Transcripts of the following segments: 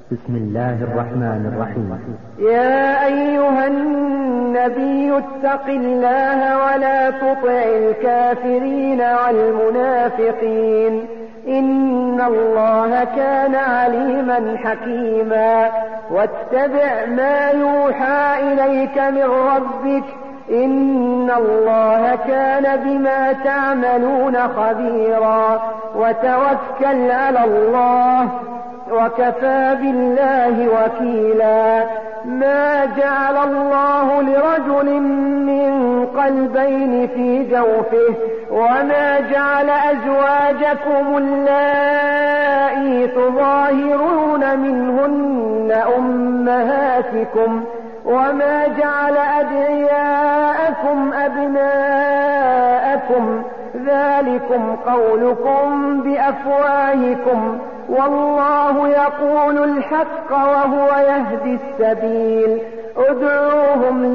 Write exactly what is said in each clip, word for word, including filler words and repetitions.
بسم الله الرحمن الرحيم. يا أيها النبي اتق الله ولا تطع الكافرين والمنافقين إن الله كان عليما حكيما. واتبع ما يوحى إليك من ربك إن الله كان بما تعملون خبيرا. وتوكل على الله وكفى بالله وكيلا. ما جعل الله لرجل من قلبين في جوفه وما جعل أزواجكم اللائي تظاهرون منهن أمهاتكم وما جعل أدعياءكم أبناءكم ذلكم قولكم بأفواهكم والله يقول الحق وهو يهدي السبيل. ادعوهم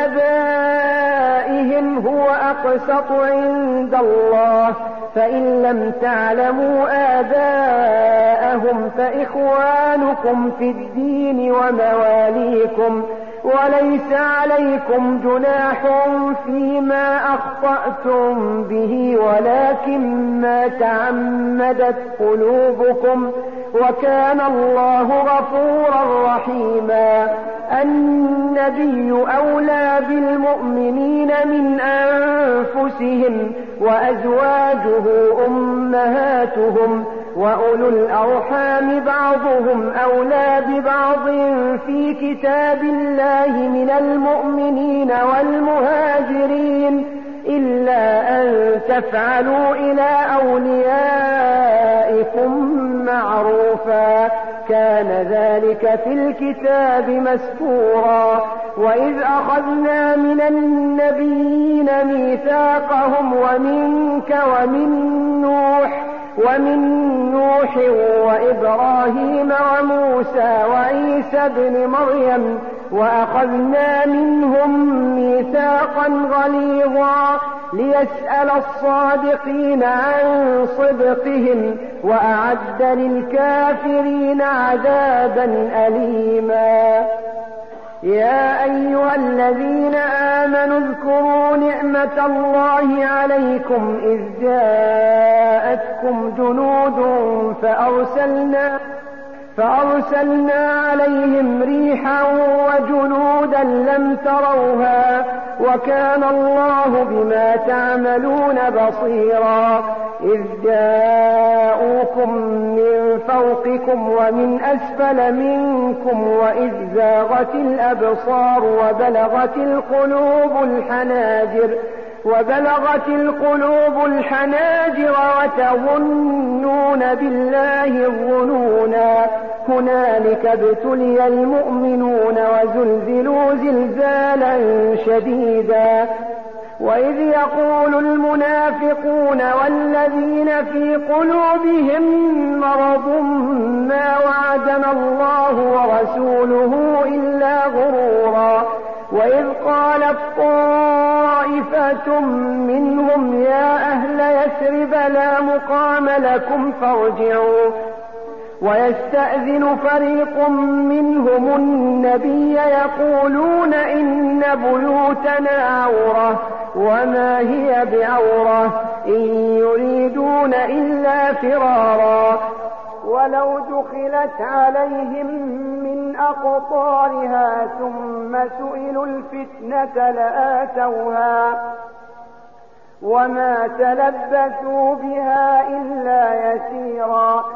لآبائهم هو أقسط عند الله فإن لم تعلموا آباءهم فإخوانكم في الدين ومواليكم وليس عليكم جناح فيما أخطأتم به ولكن ما تعمدت قلوبكم وكان الله غفورا رحيما. النبي أولى بالمؤمنين من أنفسهم وأزواجه أمهاتهم وأولو الأرحام بعضهم أولى ببعض في كتاب الله من المؤمنين والمهاجرين إلا أن تفعلوا إلى أوليائكم معروفا كان ذلك في الكتاب مسطورا. وإذ أخذنا من النبيين ميثاقهم ومنك ومن نوح ومن نوح وإبراهيم وموسى وعيسى ابن مريم وأخذنا منهم ميثاقا غليظا ليسأل الصادقين عن صدقهم وأعد للكافرين عذابا أليما. يا أيها الذين آمنوا اذكروا نعمة الله عليكم إذ جاءتكم جنود فأرسلنا فأرسلنا عليهم ريحا وجنودا لم تروها وكان الله بما تعملون بصيرا. إذ جاءوكم من فوقكم ومن أسفل منكم وإذ زاغت الأبصار وبلغت القلوب الحناجر وبلغت القلوب الحناجر وتظنون بالله الظنونا. هنالك ابتلي المؤمنون وزلزلوا زلزالا شديدا. وإذ يقول المنافقون والذين في قلوبهم مرض ما وعدنا الله ورسوله إلا غرورا. وإذ قالت طائفة منهم يا أهل يثرب لا مقام لكم فارجعوا ويستأذن فريق منهم النبي يقولون إن بيوتنا عورة وما هي بعورة إن يريدون إلا فرارا. ولو دخلت عليهم من أقطارها ثم سئلوا الفتنة لآتوها وما تلبثوا بها إلا يسيرا.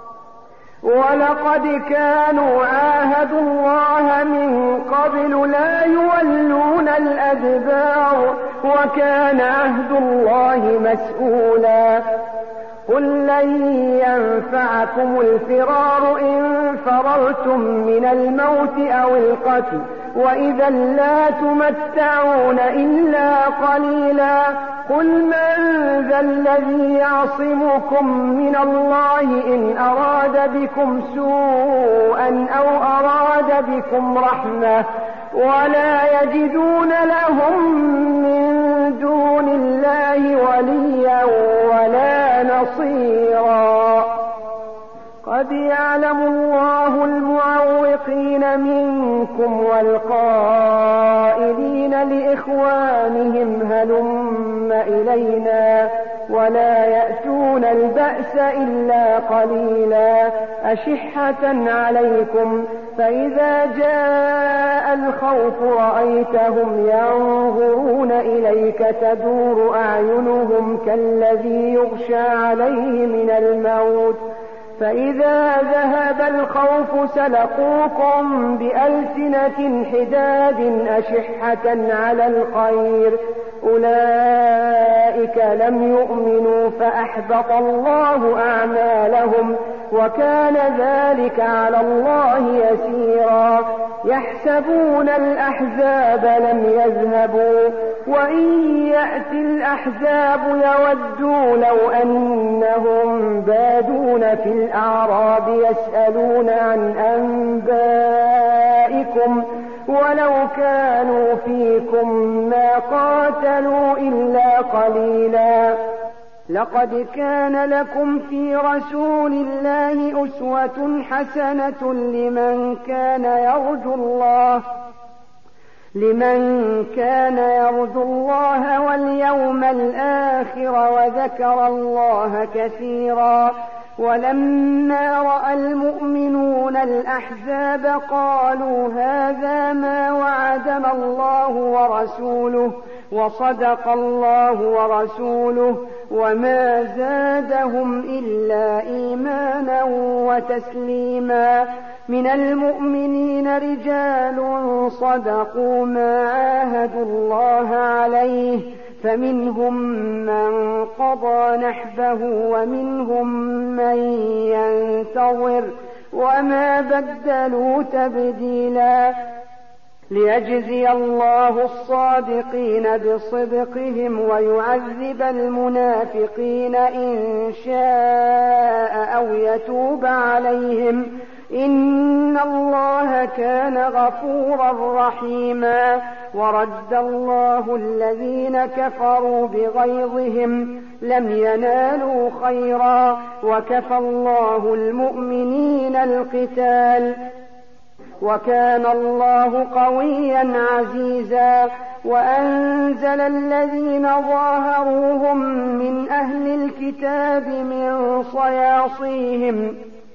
ولقد كانوا عاهدوا الله من قبل لا يولون الأدبار وكان عهد الله مسؤولا. قل لن ينفعكم الفرار إن فررتم من الموت أو القتل وإذا لا تمتعون إلا قليلا. قل من ذا الذي يعصمكم من الله إن أراد بكم سوءا أو أراد بكم رحمة ولا يجدون لهم من دون الله وليا ولا نصيرا. قد يعلم الله المعاقبين أشحة عليكم فإذا جاء الخوف رأيتهم ينظرون إليك تدور أعينهم كالذي يغشى عليه من الموت فإذا ذهب الخوف سلقوكم بألسنة حداد أشحة على الخير أولئك لم يؤمنوا فأحبط الله أعمالهم وكان ذلك على الله يسيرا يحسبون الأحزاب لم يذهبوا وإن يأتي الأحزاب يودوا لو أنهم بادون في الأعراب يسألون عن أنبائكم ولو كانوا فيكم ما قاتلوا إلا قليلا لقد كان لكم في رسول الله أسوة حسنة لمن كان يرجو الله لمن كان يرجو الله واليوم الآخر وذكر الله كثيرا ولما رأى المؤمنون الأحزاب قالوا هذا ما وعدنا الله ورسوله وصدق الله ورسوله وما زادهم إلا إيمانا وتسليما من المؤمنين رجال صدقوا ما عاهدوا الله عليه فمنهم من قضى نحبه ومنهم من ينتظر وما بدلوا تبديلا ليجزي الله الصادقين بصدقهم ويعذب المنافقين إن شاء أو يتوب عليهم إن الله كان غفورا رحيما ورد الله الذين كفروا بغيظهم لم ينالوا خيرا وكفى الله المؤمنين القتال وكان الله قويا عزيزا وأنزل الذين ظاهروهم من أهل الكتاب من صياصيهم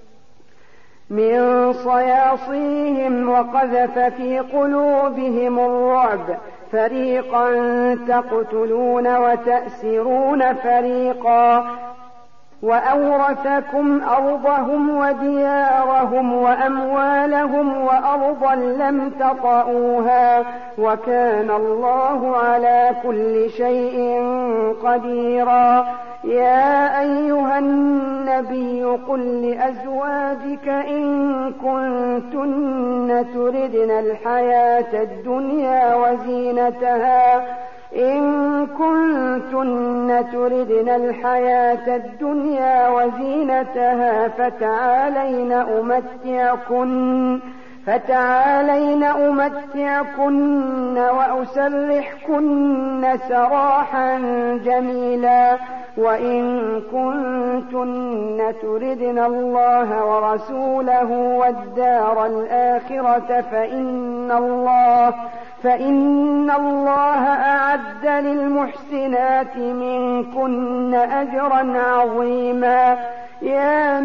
من صياصيهم وقذف في قلوبهم الرعب فريقا تقتلون وتأسرون فريقا وأورثكم أرضهم وديارهم وأموالهم وأرضا لم تطئوها وكان الله على كل شيء قديرا يا أيها النبي قل لأزواجك إن كنتن تردن الحياة الدنيا وزينتها إن كنتن تردن الحياة الدنيا وزينتها فتعالين أمتعكن فتعالين أمتعكن وأسرحكن سراحا جميلا وإن كنتن تردن الله ورسوله والدار الآخرة فإن الله فإن الله أعد للمحسنات منكن أجرا عظيما يا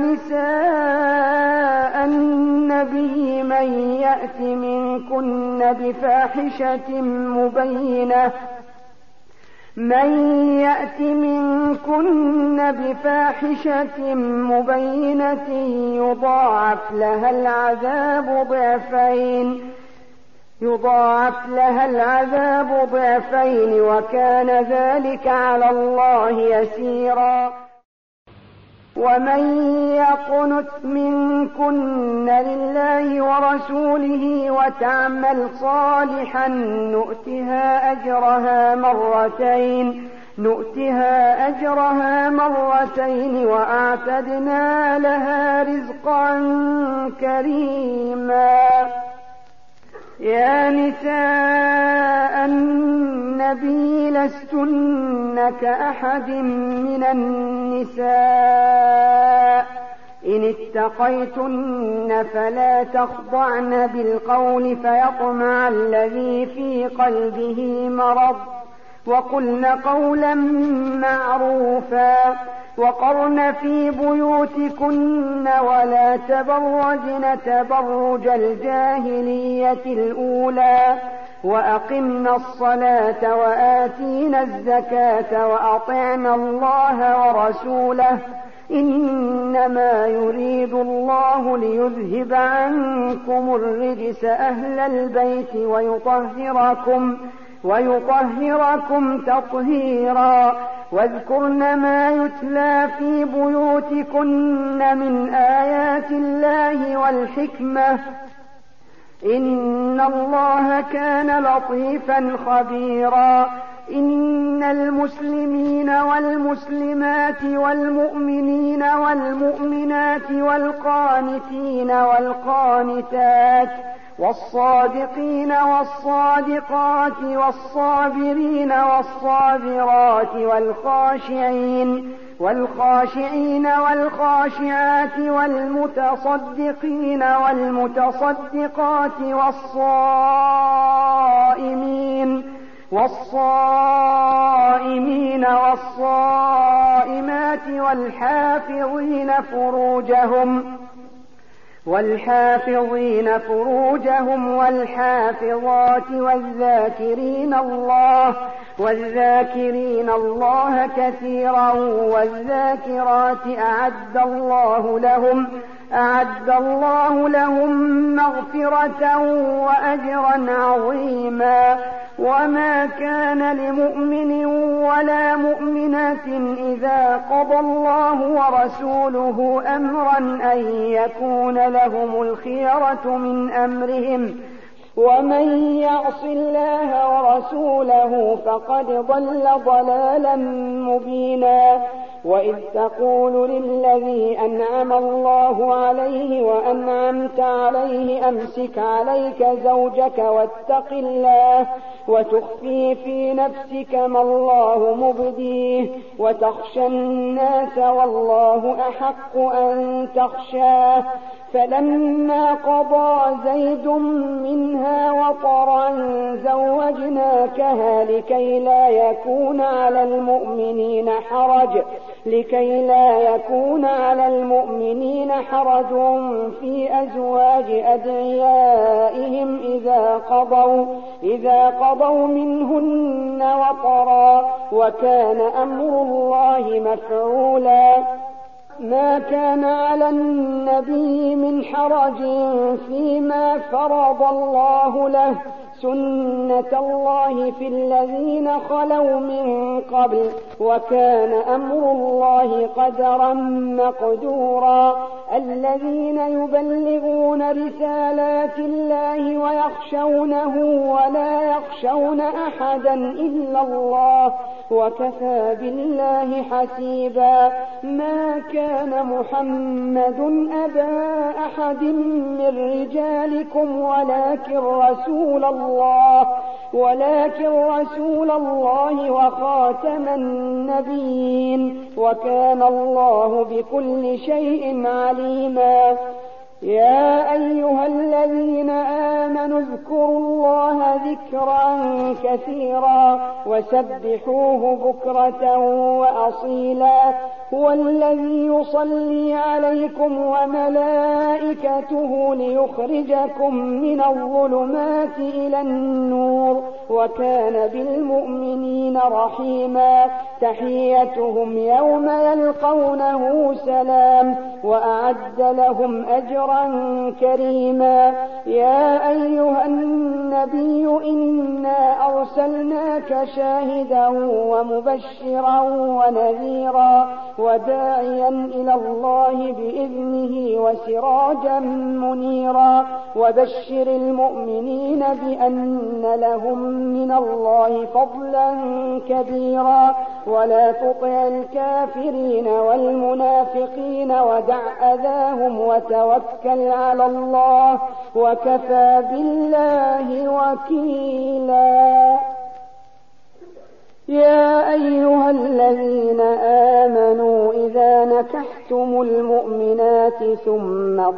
نساء النبي من يأت منكن بفاحشة مبينة من يأت منكن بفاحشة مبينة يضاعف لها العذاب ضعفين يضاعف لها العذاب ضعفين وكان ذلك على الله يسيرا ومن يقنت منكن لله ورسوله وتعمل صالحا نؤتها أجرها مرتين نؤتها أجرها مرتين وأعتدنا لها رزقا كريما يا نساء النبي لستن كأحد من النساء إن اتقيتن فلا تخضعن بالقول فيطمع الذي في قلبه مرض وقلن قولا معروفا وقرن في بيوتكن ولا تبرجن تبرج الجاهلية الأولى وأقمنا الصلاة وآتينا الزكاة وأطعنا الله ورسوله إنما يريد الله ليذهب عنكم الرجس أهل البيت ويطهركم ويطهركم تطهيرا واذكرن ما يتلى في بيوتكن من آيات الله والحكمة إن الله كان لطيفا خبيرا إن المسلمين والمسلمات والمؤمنين والمؤمنات والقانتين والقانتات والصادقين والصادقات والصابرين والصابرات والخاشعين والخاشعين والخاشعات والمتصدقين والمتصدقات والصائمين والصائمين والصائمات والحافظين فروجهم والحافظين فروجهم والحافظات والذاكرين الله والذاكرين الله كثيرا والذاكرات أعد الله لهم أعد الله لهم مغفرة وأجرا عظيما وما كان لمؤمن ولا مؤمنة إذا قضى الله ورسوله أمرا أن يكون لهم الخيرة من أمرهم ومن يعص الله ورسوله فقد ضل ضلالا مبينا وإذ تقول للذي أنعم الله عليه وأنعمت عليه أمسك عليك زوجك واتق الله وتخفي في نفسك ما الله مبديه وتخشى الناس والله أحق أن تخشاه فلما قضى زيد منها وطرا زوجناكها لكي لا يكون على المؤمنين حرج لكي لا يكون على المؤمنين حرج في أزواج أدعيائهم إذا قضوا إذا قضوا منهن وطرا وكان أمر الله مفعولا ما كان على النبي من حرج فيما فرض الله له سنة الله في الذين خلوا من قبل وكان أمر الله قدرا مقدورا الذين يبلغون رسالات الله ويخشونه ولا يخشون أحدا إلا الله وكفى بالله حسيبا ما كان محمد أبا أحد من رجالكم ولكن رسول الله ولكن رسول الله وخاتم النبيين وكان الله بكل شيء عليما يا أيها الذين آمنوا اذكروا الله ذكرا كثيرا وسبحوه بكرة وأصيلا هو الذي يصلي عليكم وملائكته ليخرجكم من الظلمات إلى النور وكان بالمؤمنين رحيما تحيتهم يوم يلقونه سلام وأعد لهم أجرا كريما يا أيها النبي إنا أرسلناك شاهدا ومبشرا ونذيرا وداعيا إلى الله بإذنه وسراجا منيرا وبشر المؤمنين بأن لهم من الله فضلا كبيرا ولا تطع الكافرين والمنافقين ودع أذاهم وتوكل على الله وكفى بالله وكيلا يا أيها الذين آمنوا إذا نكحتم المؤمنات ثم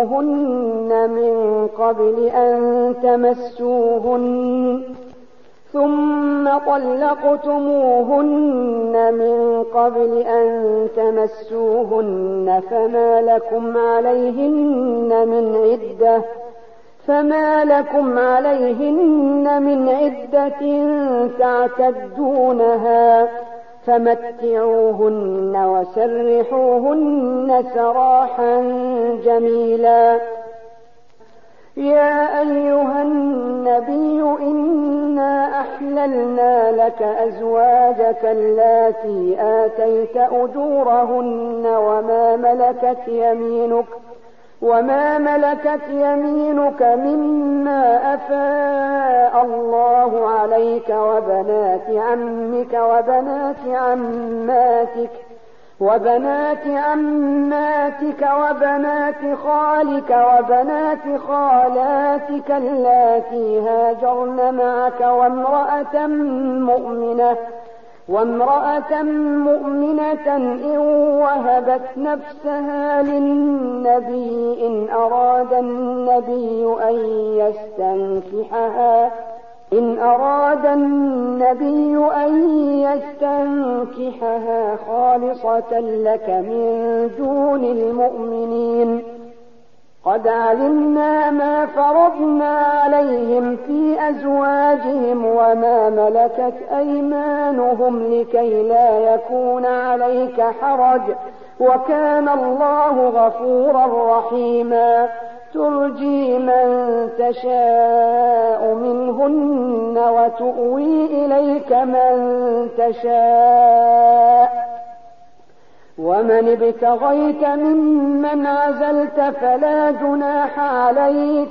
طلقتموهن من قبل أن تمسوهن ثم طلقتموهن من قبل أن تمسوهن فما لكم عليهن من عدة فما لكم عليهن من عدة تعتدونها فمتعوهن وسرحوهن سراحا جميلا. يا أيها النبي إنا أحللنا لك أزواجك اللاتي آتيت أجورهن وما ملكت يمينك وما ملكت يمينك مما أفاء الله عليك وبنات عمك وبنات عماتك وبنات عماتك وبنات خالك وبنات خالاتك اللاتي هاجرن معك وامرأة مؤمنة وامرأة مؤمنة إن وهبت نفسها للنبي إن أراد النبي أن يستنكحها إن أراد النبي أن يستنكحها خالصة لك من دون المؤمنين. قد علمنا ما فرضنا عليهم في أزواجهم وما ملكت أيمانهم لكي لا يكون عليك حرج وكان الله غفورا رحيما. ترجي من تشاء منهن وتؤوي إليك من تشاء ومن ابتغيت ممن عزلت فلا جناح عليك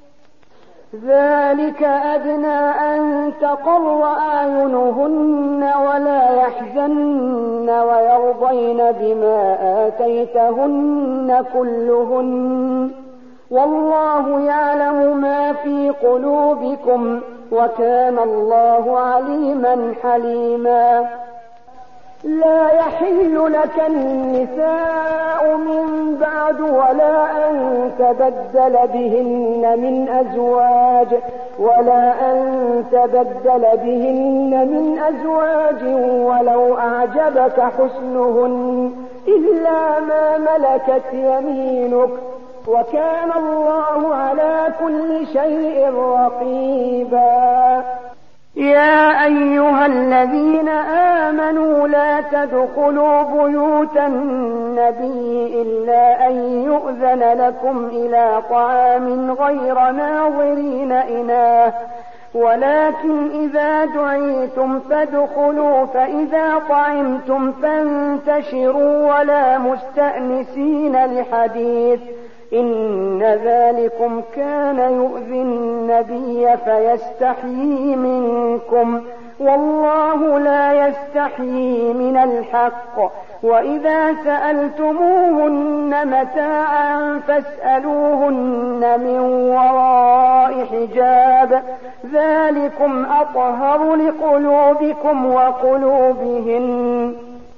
ذلك أدنى أن تقر أعينهن ولا يحزن ويرضين بما آتيتهن كلهن والله يعلم ما في قلوبكم وكان الله عليما حليما. لا يحل لك النساء من بعد ولا أن تبدل بهن من أزواج ولا أن تبدل بهن من أزواج ولو أعجبك حسنهن إلا ما ملكت يمينك وكان الله على كل شيء رقيبا. يا أيها الذين آمنوا لا تدخلوا بيوت النبي إلا أن يؤذن لكم إلى طعام غير ناظرين إناه ولكن إذا دعيتم فادخلوا فإذا طعمتم فانتشروا ولا مستأنسين لحديث إن ذلكم كان يؤذي النبي فيستحيي منكم والله لا يستحيي من الحق. وإذا سألتموهن متاعا فاسألوهن من وراء حجاب ذلكم أطهر لقلوبكم وقلوبهن.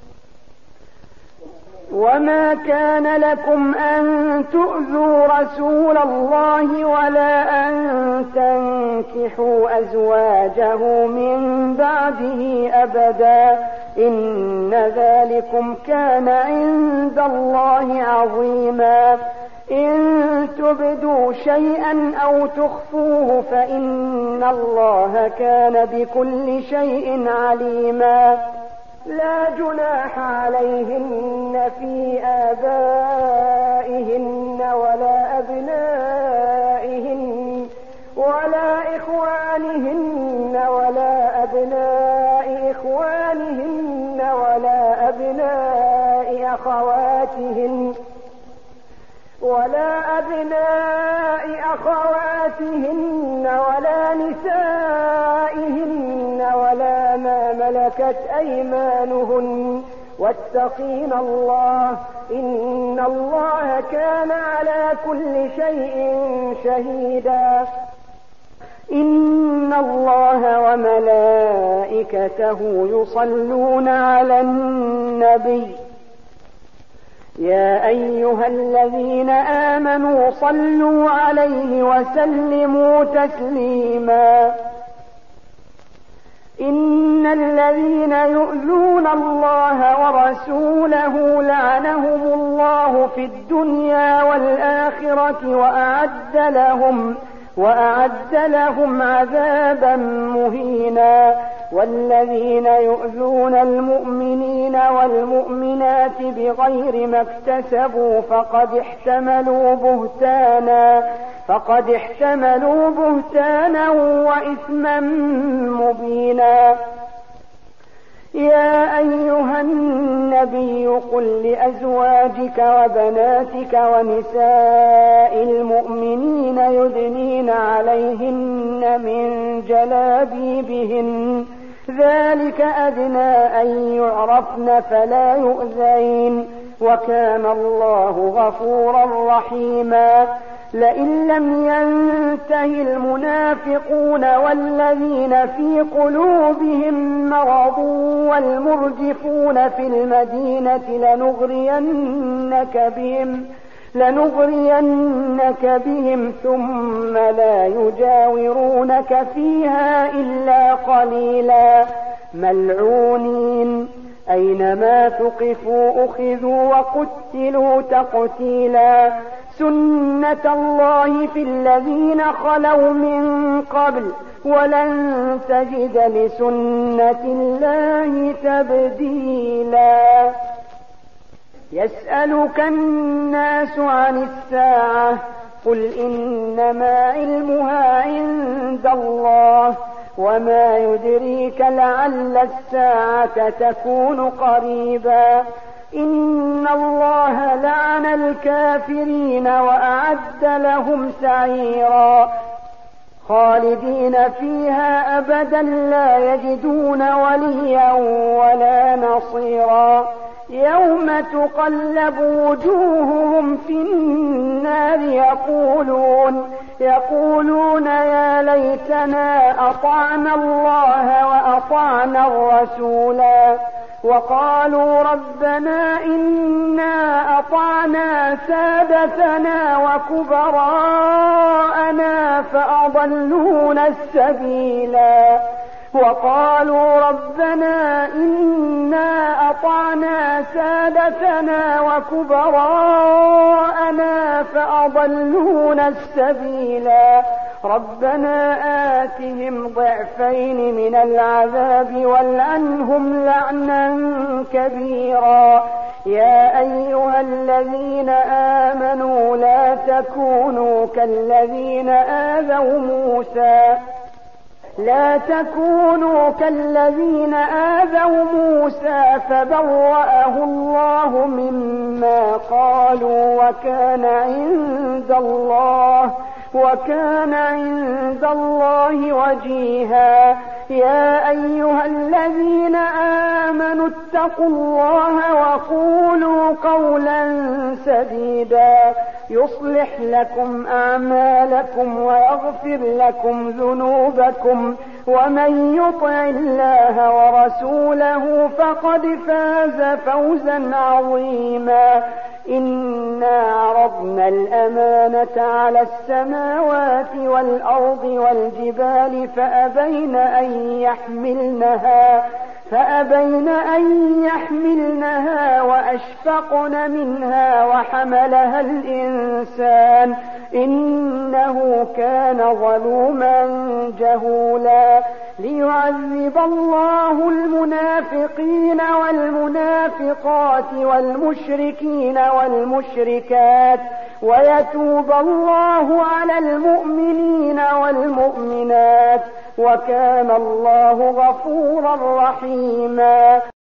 وما كان لكم أن تؤذوا رسول الله ولا أن تنكحوا أزواجه من بعده أبدا إن ذلكم كان عند الله عظيما. إن تبدوا شيئا أو تخفوه فإن الله كان بكل شيء عليما. لا جناح عليهن في آبائهن ولا أبنائهن ولا إخوانهن ولا أبناء إخوانهن ولا أبناء أخواتهن ولا أبناء أخواتهن ولا نسائهن ولا ما ملكت أيمانهن واتقين الله إن الله كان على كل شيء شهيدا. إن الله وملائكته يصلون على النبي يا أيها الذين آمنوا صلوا عليه وسلموا تسليما. إن الذين يؤذون الله ورسوله لعنهم الله في الدنيا والآخرة وأعد لهم وأعد لهم عذابا مهينا. والذين يؤذون المؤمنين والمؤمنات بغير ما اكتسبوا فقد احتملوا بهتانا فقد احتملوا بهتانا وإثما مبينا. يا أيها النبي قل لأزواجك وبناتك ونساء المؤمنين يدنين عليهن من جلابيبهن ذلك أدنى أن يعرفن فلا يؤذين وكان الله غفورا رحيما. لئن لم ينته المنافقون والذين في قلوبهم مرض والمرجفون في المدينة لنغرينك بهم لنغرينك بهم ثم لا يجاورونك فيها إلا قليلا ملعونين أينما ثقفوا أخذوا وقتلوا تقتيلا. سنة الله في الذين خلوا من قبل ولن تجد لسنة الله تبديلا. يسألك الناس عن الساعة قل إنما علمها عند الله وما يدريك لعل الساعة تكون قريبا. إن الله لعن الكافرين وأعد لهم سعيرا خالدين فيها أبدا لا يجدون وليا ولا نصيرا. يوم تقلب وجوههم في النار يقولون يقولون يا ليتنا أطعنا الله وأطعنا الرسولا وقالوا ربنا إنا أطعنا سادتنا وكبراءنا فأضلونا السبيلا وقالوا ربنا إنا أطعنا سادتنا وكبراءنا فأضلونا السبيلا ربنا آتهم ضعفين من العذاب والعنهم لعنا كبيرا. يا أيها الذين آمنوا لا تكونوا كالذين آذوا موسى لا تكونوا كالذين آذوا موسى فبرأه الله مما قالوا وكان عند الله وكان عند الله وجيها. يا أيها الذين آمنوا اتقوا الله وقولوا قولا سديدا يصلح لكم أعمالكم ويغفر لكم ذنوبكم ومن يطع الله ورسوله فقد فاز فوزا عظيما. إنا عرضنا الأمانة على السماوات والأرض والجبال فأبين أن يحملنها فأبين أن يحملنها وأشفقن منها وحملها الإنسان إنه كان ظلوما جهولا. ليعذب الله المنافقين والمنافقات والمشركين والمشركات ويتوب الله على المؤمنين والمؤمنات وكان الله غفورا رحيما.